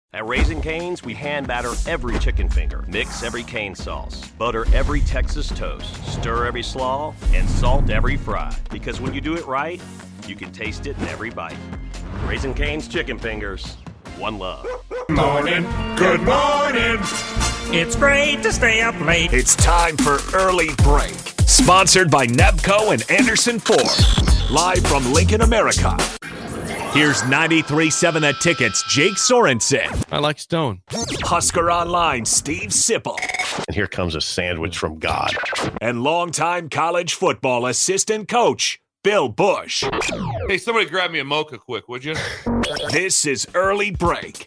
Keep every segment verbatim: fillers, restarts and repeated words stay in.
At Raising Cane's, we hand batter every chicken finger, mix every cane sauce, butter every Texas toast, stir every slaw, and salt every fry. Because when you do it right, you can taste it in every bite. Raising Cane's Chicken Fingers. One love. Morning. Good morning. It's great to stay up late. It's time for Early Break. Sponsored by Nebco and Anderson Ford. Live from Lincoln, America. Here's ninety-three point seven The Ticket's Jake Sorensen. I like Stone. Husker Online, Steve Sipple. And here comes a sandwich from God. And longtime college football assistant coach, Bill Bush. Hey, somebody grab me a mocha quick, would you? This is Early Break.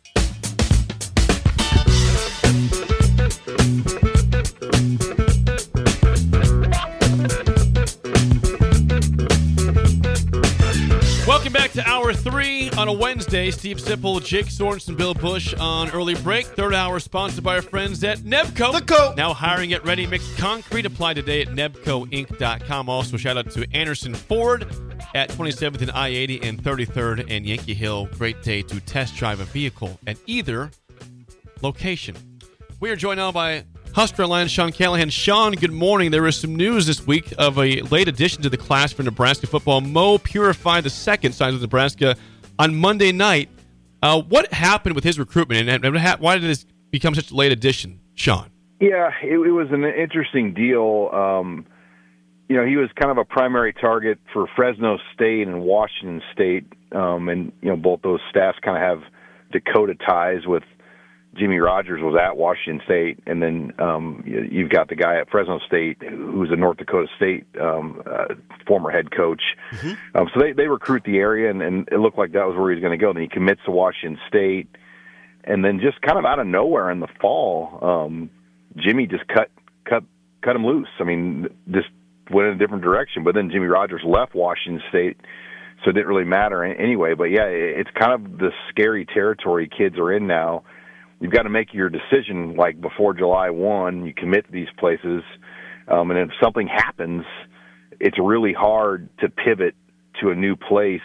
Welcome back to Hour three on a Wednesday. Steve Sipple, Jake Sorensen, Bill Bush on Early Break. Third hour sponsored by our friends at Nebco. The Co. Now hiring at Ready Mix Concrete. Apply today at nebco inc dot com. Also, shout out to Anderson Ford at twenty-seventh and I eighty and thirty-third and Yankee Hill. Great day to test drive a vehicle at either location. We are joined now by Husker Online, Sean Callahan. Sean, good morning. There is some news this week of a late addition to the class for Nebraska football. Mo Purify the second signed with Nebraska on Monday night. Uh, what happened with his recruitment, and, and why did this become such a late addition, Sean? Yeah, it, it was an interesting deal. Um, you know, he was kind of a primary target for Fresno State and Washington State, um, and you know, both those staffs kind of have Dakota ties with. Jimmy Rogers was at Washington State, and then um, you've got the guy at Fresno State who's a North Dakota State um, uh, former head coach. Mm-hmm. Um, so they, they recruit the area, and, and it looked like that was where he was going to go. Then he commits to Washington State, and then just kind of out of nowhere in the fall, um, Jimmy just cut cut cut him loose. I mean, just went in a different direction. But then Jimmy Rogers left Washington State, so it didn't really matter anyway. But yeah, it's kind of the scary territory kids are in now. You've got to make your decision like before July first. You commit to these places, um, and if something happens, it's really hard to pivot to a new place,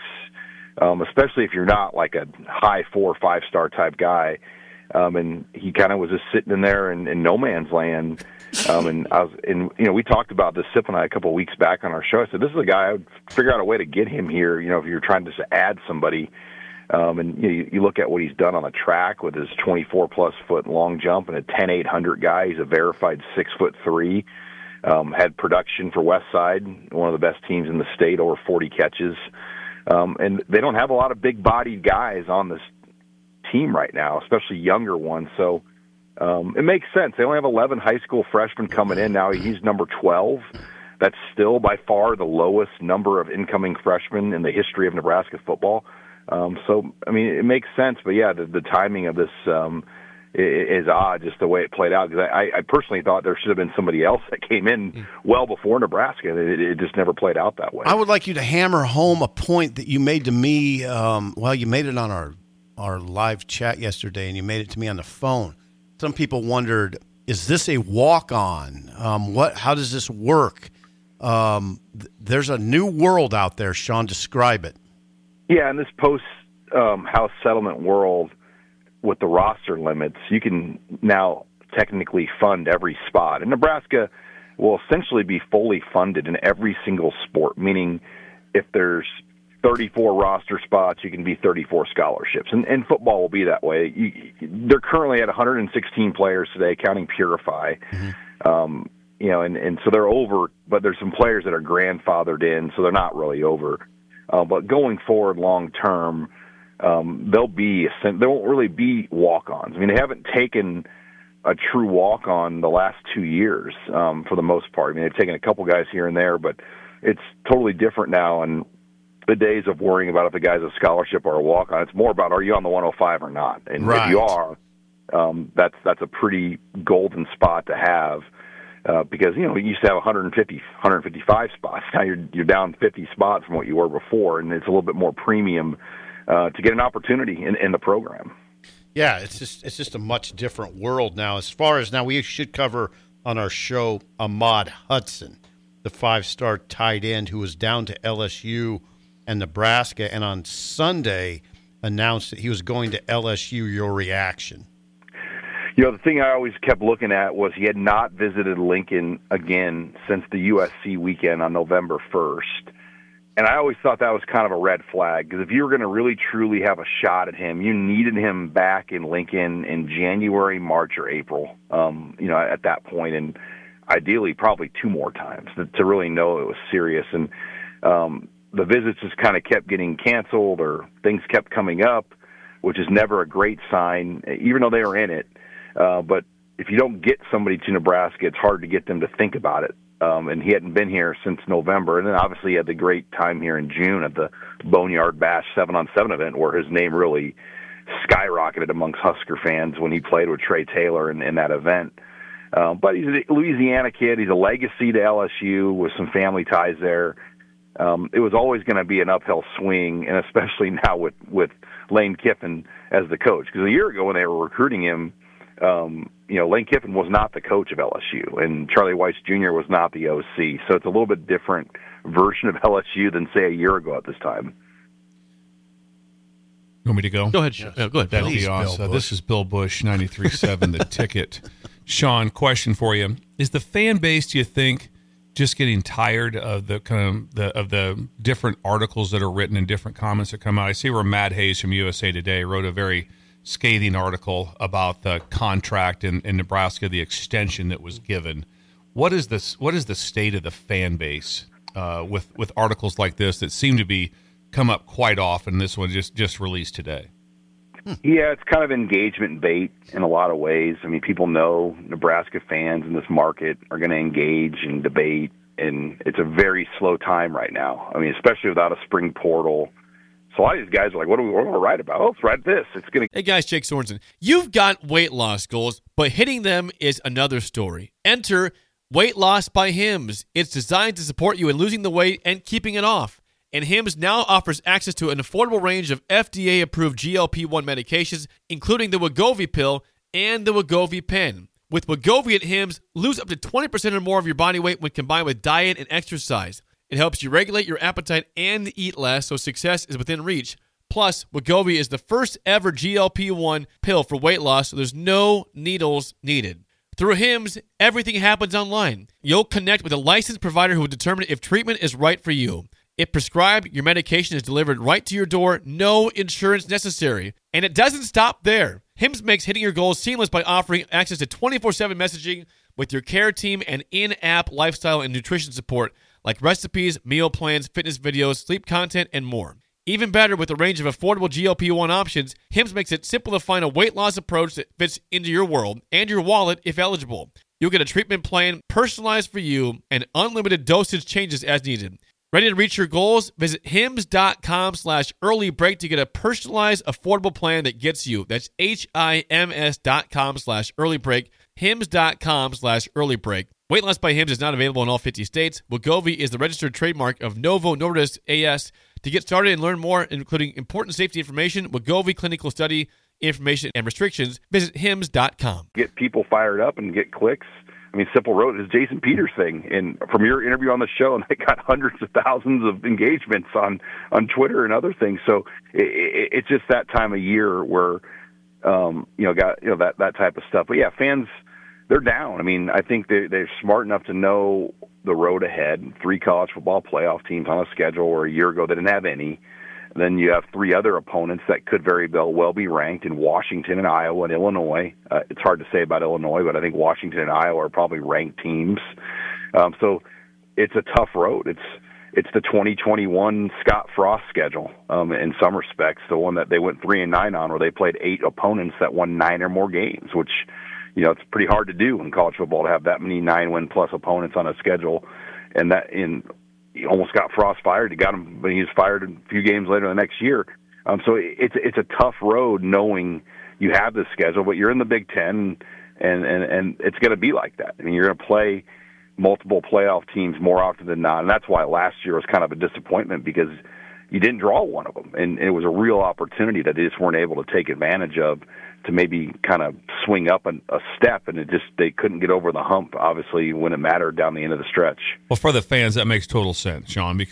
um, especially if you're not like a high four or five star type guy. Um, and he kind of was just sitting in there in, in no man's land. Um, and I was, and you know, we talked about this, Sip and I, a couple of weeks back on our show. I said, this is a guy I would figure out a way to get him here. You know, if you're trying to add somebody. Um, and you, know, you look at what he's done on the track with his twenty-four plus foot long jump and a ten eight hundred guy. He's a verified six foot three. Um, had production for Westside, one of the best teams in the state, over forty catches. Um, and they don't have a lot of big bodied guys on this team right now, especially younger ones. So um, it makes sense. They only have eleven high school freshmen coming in now. He's number twelve. That's still by far the lowest number of incoming freshmen in the history of Nebraska football. Um, so, I mean, it makes sense, but yeah, the, the timing of this um, is, is odd, just the way it played out. Because I, I personally thought there should have been somebody else that came in well before Nebraska. It, it just never played out that way. I would like you to hammer home a point that you made to me. Um, well, you made it on our our live chat yesterday, and you made it to me on the phone. Some people wondered, is this a walk-on? Um, what? How does this work? Um, th- there's a new world out there, Sean. Describe it. Yeah, in this post-house um, settlement world with the roster limits, you can now technically fund every spot. And Nebraska will essentially be fully funded in every single sport, meaning if there's thirty-four roster spots, you can be thirty-four scholarships. And, and football will be that way. You, they're currently at one hundred sixteen players today, counting Purify. Mm-hmm. Um, you know, and, and so they're over, but there's some players that are grandfathered in, so they're not really over. Uh, but going forward long term, um, they'll be there won't really be walk-ons. I mean, they haven't taken a true walk-on the last two years um, for the most part. I mean, they've taken a couple guys here and there, but it's totally different now. And the days of worrying about if the guy's a scholarship or a walk-on, it's more about are you on the one oh five or not. And right. if you are, um, that's that's a pretty golden spot to have. Uh, because, you know, we used to have one hundred fifty, one hundred fifty-five spots. Now you're you're down fifty spots from what you were before, and it's a little bit more premium uh, to get an opportunity in, in the program. Yeah, it's just it's just a much different world now. As far as now, we should cover on our show Ahmad Hudson, the five-star tight end who was down to L S U and Nebraska. And on Sunday, announced that he was going to L S U, your reaction? You know, the thing I always kept looking at was he had not visited Lincoln again since the U S C weekend on November first. And I always thought that was kind of a red flag, because if you were going to really truly have a shot at him, you needed him back in Lincoln in January, March, or April, um, you know, at that point, and ideally probably two more times to, to really know it was serious. And um, the visits just kind of kept getting canceled, or things kept coming up, which is never a great sign, even though they were in it. Uh, but if you don't get somebody to Nebraska, it's hard to get them to think about it. Um, and he hadn't been here since November. And then obviously he had the great time here in June at the Boneyard Bash seven on seven event, where his name really skyrocketed amongst Husker fans when he played with Trey Taylor in, in that event. Um, but he's a Louisiana kid. He's a legacy to L S U with some family ties there. Um, it was always going to be an uphill swing, and especially now with, with Lane Kiffin as the coach. Because a year ago when they were recruiting him, Um, you know, Lane Kiffin was not the coach of L S U, and Charlie Weis Junior was not the O C. So it's a little bit different version of L S U than, say, a year ago at this time. You want me to go? Go ahead, Sean. Yeah, go ahead. That'd Please, be awesome. Bill Uh, this is Bill Bush, ninety-three point seven The Ticket. Sean, question for you. Is the fan base, do you think, just getting tired of the kind of the of the different articles that are written and different comments that come out? I see where Matt Hayes from U S A Today wrote a very scathing article about the contract in, in Nebraska, the extension that was given. What is this? What is the state of the fan base uh, with with articles like this that seem to be come up quite often? This one just just released today. Yeah, it's kind of engagement bait in a lot of ways. I mean, people know Nebraska fans in this market are going to engage and debate, and it's a very slow time right now. I mean, especially without a spring portal. So a lot of these guys are like, what do we want to write about? Oh, let's write this. It's going to. Hey guys, Jake Sorensen. You've got weight loss goals, but hitting them is another story. Enter Weight Loss by Hims. It's designed to support you in losing the weight and keeping it off. And Hims now offers access to an affordable range of F D A-approved G L P one medications, including the Wegovy pill and the Wegovy pen. With Wegovy at Hims, lose up to twenty percent or more of your body weight when combined with diet and exercise. It helps you regulate your appetite and eat less, so success is within reach. Plus, Wegovy is the first ever G L P one pill for weight loss, so there's no needles needed. Through Hims, everything happens online. You'll connect with a licensed provider who will determine if treatment is right for you. If prescribed, your medication is delivered right to your door, no insurance necessary. And it doesn't stop there. Hims makes hitting your goals seamless by offering access to twenty-four seven messaging with your care team and in-app lifestyle and nutrition support, like recipes, meal plans, fitness videos, sleep content, and more. Even better, with a range of affordable G L P one options, Hims makes it simple to find a weight loss approach that fits into your world and your wallet if eligible. You'll get a treatment plan personalized for you and unlimited dosage changes as needed. Ready to reach your goals? Visit hims.com slash early break to get a personalized, affordable plan that gets you. That's H-I-M-S dot com slash early break, hims.com slash early break. Weight Loss by Hims is not available in all fifty states. Wegovy is the registered trademark of Novo Nordisk A S. To get started and learn more, including important safety information, Wegovy clinical study information, and restrictions, visit hims dot com. Get people fired up and get clicks. I mean, Simple Road is Jason Peters' thing, and from your interview on the show, and they got hundreds of thousands of engagements on, on Twitter and other things. So it, it, it's just that time of year where, um, you know, got you know that that type of stuff. But yeah, fans, they're down. I mean, I think they they're smart enough to know the road ahead. Three college football playoff teams on a schedule, where a year ago they didn't have any. Then you have three other opponents that could very well be ranked in Washington and Iowa and Illinois. Uh, it's hard to say about Illinois, but I think Washington and Iowa are probably ranked teams. Um, so it's a tough road. It's it's the twenty twenty-one Scott Frost schedule um, in some respects, the one that they went three and nine on, where they played eight opponents that won nine or more games, which, you know, it's pretty hard to do in college football to have that many nine-win plus opponents on a schedule, and that in. He almost got Frost fired. He got him, but he was fired a few games later the next year. Um, so it's it's a tough road knowing you have this schedule, but you're in the Big Ten, and and, and it's going to be like that. I mean, you're going to play multiple playoff teams more often than not, and that's why last year was kind of a disappointment, because you didn't draw one of them, and it was a real opportunity that they just weren't able to take advantage of to maybe kind of swing up an, a step, and it just they couldn't get over the hump, obviously, when it mattered down the end of the stretch. Well, for the fans, that makes total sense, Sean, because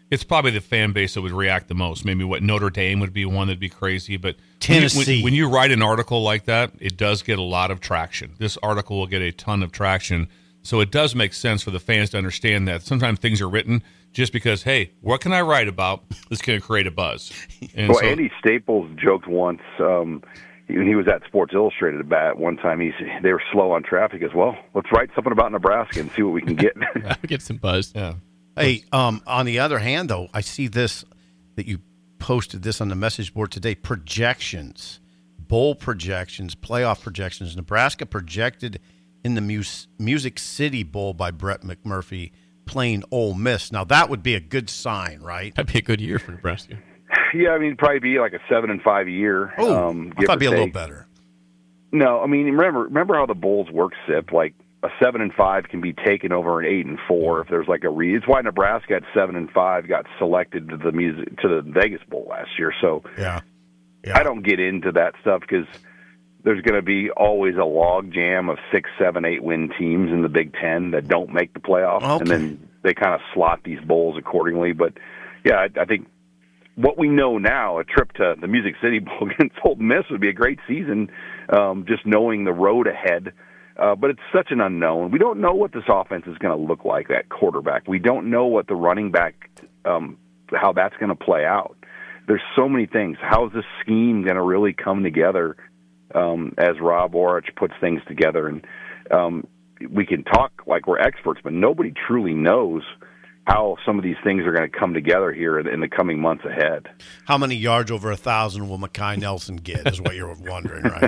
it's probably the fan base that would react the most. Maybe what Notre Dame would be one that'd be crazy, but Tennessee. When you, when, when you write an article like that, it does get a lot of traction. This article will get a ton of traction, so it does make sense for the fans to understand that sometimes things are written just because, hey, what can I write about that's going to create a buzz? And well, so, Andy Staples joked once. Um, When he was at Sports Illustrated about one time, he they were slow on traffic. He goes, well, let's write something about Nebraska and see what we can get. Get some buzz. yeah. Hey, um, on the other hand, though, I see this that you posted this on the message board today. Projections, bowl projections, playoff projections. Nebraska projected in the Mus- Music City Bowl by Brett McMurphy playing Ole Miss. Now that would be a good sign, right? That'd be a good year for Nebraska. Yeah, I mean, it'd probably be like a seven and five year. Oh, um, I give thought or it'd be a little take. better. No, I mean, remember remember how the bowls work, Sip. Like a seven and five can be taken over an eight and four if there's like a read. It's why Nebraska at seven and five got selected to the music to the Vegas Bowl last year. So Yeah. yeah. I don't get into that stuff because there's going to be always a log jam of six, seven, eight win teams in the Big Ten that don't make the playoffs, Okay. and then they kind of slot these bowls accordingly. But yeah, I, I think. What we know now, a trip to the Music City Bowl against Ole Miss would be a great season, um, just knowing the road ahead. Uh, but it's such an unknown. We don't know what this offense is going to look like at quarterback. We don't know what the running back, um, how that's going to play out. There's so many things. How is this scheme going to really come together um, as Rob Orich puts things together? And um, we can talk like we're experts, but nobody truly knows how some of these things are going to come together here in the coming months ahead. How many yards over a thousand will Makai Nelson get? Is what you're wondering, right?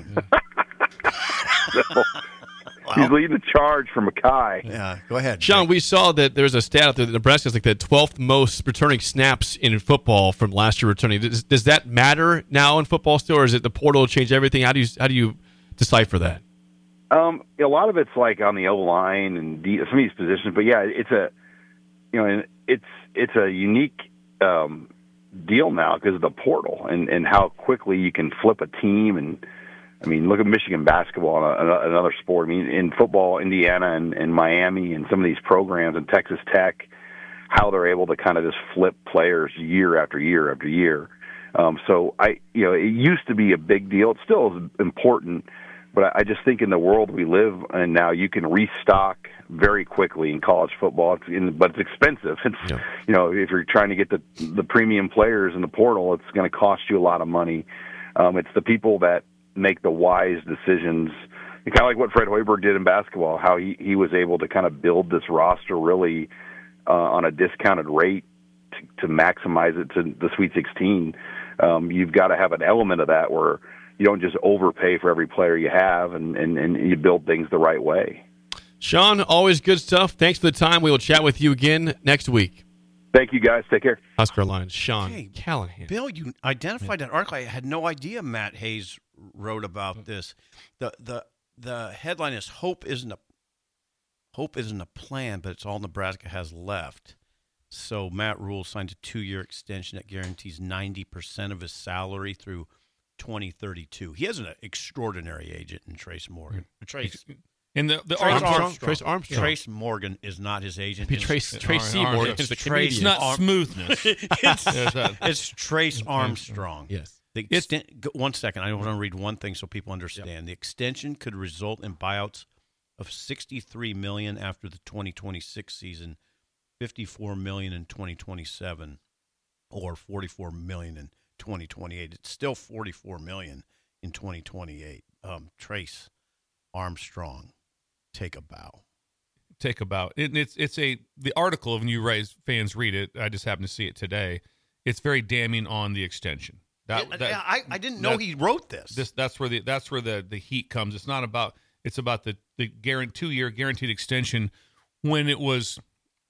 So, he's leading the charge for Makai. Yeah, go ahead, Sean, Jake. we saw that there's a stat out there that Nebraska's like the twelfth most returning snaps in football from last year returning. Does, does that matter now in football still, or is it the portal change everything? How do you how do you decipher that? Um, a lot of it's like on the O line and D, some of these positions, but yeah, it's a you know, it's it's a unique um, deal now because of the portal and, and how quickly you can flip a team. And I mean, look at Michigan basketball, another sport. I mean, in football, Indiana and, and Miami and some of these programs and Texas Tech, how they're able to kind of just flip players year after year after year. Um, so I, you know, it used to be a big deal. It still is important. But I just think in the world we live in now, you can restock very quickly in college football. It's in, but it's expensive. It's yeah. you know, if you're trying to get the the premium players in the portal, it's going to cost you a lot of money. Um, it's the people that make the wise decisions, and kind of like what Fred Hoiberg did in basketball, how he he was able to kind of build this roster really uh, on a discounted rate to, to maximize it to the Sweet sixteen. Um, you've got to have an element of that where you don't just overpay for every player you have, and, and, and you build things the right way. Sean, always good stuff. Thanks for the time. We will chat with you again next week. Thank you, guys. Take care. South Carolina's Sean Hey, Callahan. Bill, you identified that article. I had no idea Matt Hayes wrote about this. The the the headline is Hope isn't a Hope isn't a plan, but it's all Nebraska has left. So Matt Rule signed a two-year extension that guarantees ninety percent of his salary through twenty thirty-two. He has an extraordinary agent in Trace Morgan. Trace And the, the Trace Armstrong, Armstrong. Trace Armstrong. Trace Morgan is not his agent. Be It's- Trace It's Tracy Ar- Ar- Morgan it's is the Trace- it's Canadian. not Arm- smoothness. it's, Yes, that- it's Trace Armstrong. Yes. The exten- go- one second. I want to read one thing so people understand. Yep. The extension could result in buyouts of sixty-three million dollars after the twenty twenty-six season, fifty-four million dollars in twenty twenty-seven, or forty-four million dollars in twenty twenty-eight. It's still forty-four million dollars in twenty twenty-eight. Um, Trace Armstrong, take a bow. Take a bow. It, it's it's a the article when you guys fans read it. I just happened to see it today. It's very damning on the extension. That, Yeah, that I, I didn't know that- he wrote this. This that's where the that's where the, the heat comes. It's not about it's about the the guarantee two year guaranteed extension when it was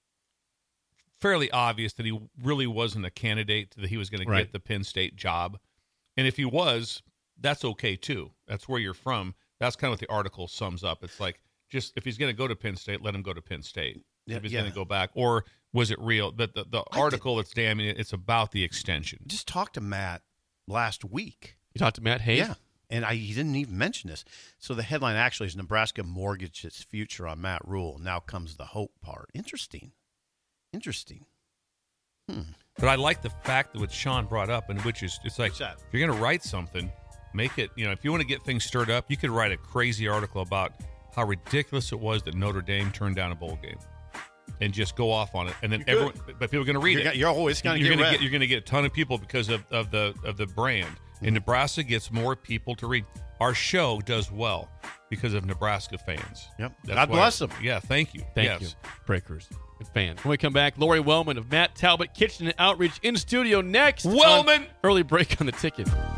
fairly obvious that he really wasn't a candidate, that he was going to Right. get the Penn State job. And if he was, that's okay too. That's where you're from. That's kind of what the article sums up. It's like, just if he's going to go to Penn State, let him go to Penn State. Yeah, if he's yeah. going to go back, or was it real? But the, the I article that's damning it, it's about the extension. Just talked to Matt last week. You talked to Matt Hayes? Yeah, and I, he didn't even mention this. So the headline actually is Nebraska mortgaged its future on Matt Rule. Now comes the hope part. Interesting. Interesting. Hmm. But I like the fact that what Sean brought up, and which is, it's like, if you're going to write something, make it, you know, if you want to get things stirred up, you could write a crazy article about how ridiculous it was that Notre Dame turned down a bowl game. And just go off on it, and then everyone, but people are going to read you're it. You're always going to you're get gonna read. get You're going to get a ton of people because of, of the of the brand. Mm-hmm. And Nebraska gets more people to read. Our show does well because of Nebraska fans. Yep. That's God why- bless them. Yeah, thank you. Thank yes. you, Breakers and fans. When we come back, Lori Wellman of Matt Talbot Kitchen and Outreach in studio next. Wellman! on Early Break on the Ticket.